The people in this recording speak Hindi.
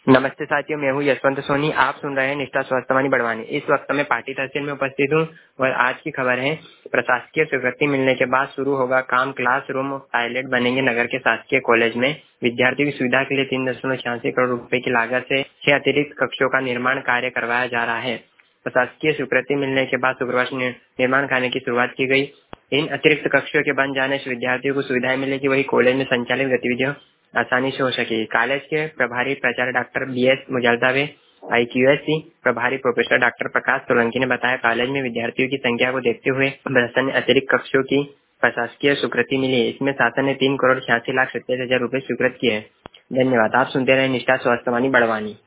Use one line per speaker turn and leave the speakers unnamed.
नमस्ते साथियों, मैं हूँ यशवंत सोनी। आप सुन रहे हैं निष्ठा स्वास्थ्य वाणी बड़वानी। इस वक्त मैं पार्टी तहसील में उपस्थित हूँ और आज की खबर है, प्रशासकीय स्वीकृति मिलने के बाद शुरू होगा काम। क्लासरूम टॉयलेट बनेंगे नगर के शासकीय कॉलेज में। विद्यार्थियों की सुविधा के लिए 3.86 करोड़ रुपए की लागत से 6 अतिरिक्त कक्षों का निर्माण कार्य करवाया जा रहा है। प्रशासकीय स्वीकृति मिलने के बाद शुक्रवार से निर्माण कार्य की शुरुआत की गई। इन अतिरिक्त कक्षों के बन जाने से विद्यार्थियों को सुविधाएं मिलेगी, वही कॉलेज में संचालित गतिविधियों आसानी से हो सकेगी। कॉलेज के प्रभारी प्राचार्य डॉक्टर BS मुजल्दावे, IQAC प्रभारी प्रोफेसर डॉक्टर प्रकाश सोलंकी ने बताया, कॉलेज में विद्यार्थियों की संख्या को देखते हुए प्रशासन ने अतिरिक्त कक्षों की प्रशासकीय स्वीकृति मिली है। इसमें शासन ने 3,86,27,27,000 रुपए स्वीकृत किए हैं। धन्यवाद। आप सुनते रहे निष्ठा स्वास्थ्य वाणी बड़वानी।